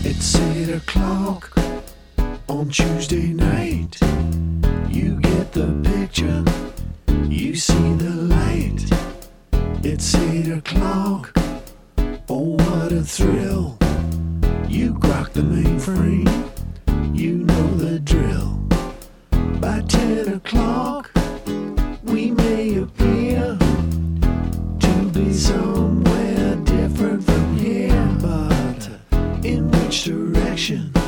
It's 8 o'clock on Tuesday night. You get the picture, you see the light. It's 8 o'clock, oh what a thrill. You grok the mainframe, you know the drill. By 10 o'clock, we may appear to be somewhere different from here, but in which direction?